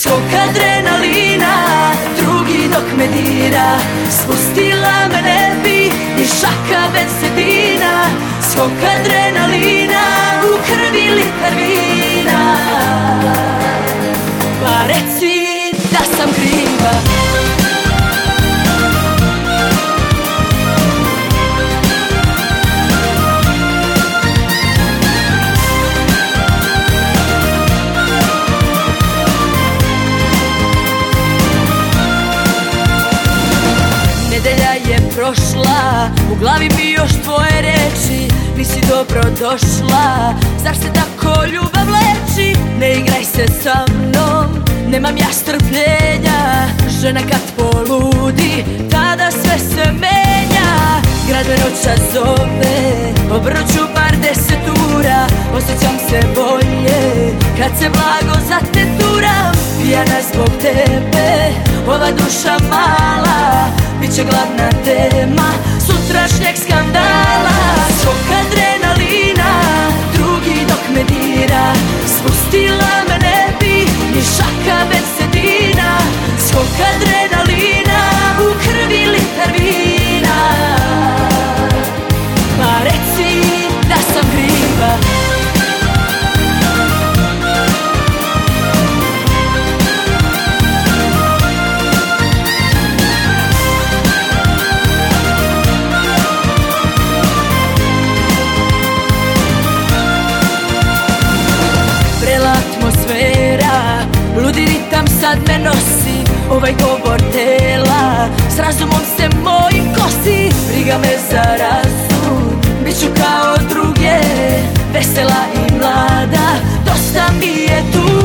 Skok adrenalina, drugi dok me dira. Spustila me ne bi ni šaka bensedina. Skok adrenalina, u krvi litar vina. Pa reci da sam kriva. Nedelja je prošla, u glavi mi još tvoje reči. Nisi dobro došla, zašto se tako ljubav leči? Ne igraj se sa mnom, nemam ja strpljenja. Žena kad poludi, tada sve se menja. Grad me noća zove, obroću bar 10 ura. Osjećam se bolje, kad se blago zateturam. Pijana zbog tebe, ova duša mala biće glavna tema sutrašnjeg skandala. Skok adrenalina, drugi dok me dira. Spustila me ne bi ni šaka bensedina. Skok adrenalina, u krvi litar vina. Pa reci da sam kriva. Atmosfera, ludi ritam sad me nosi. Ovaj govor tela s razumom se mojim kosi. Briga me za razum, bit ću kao druge, vesela i mlada. Dosta mi je tu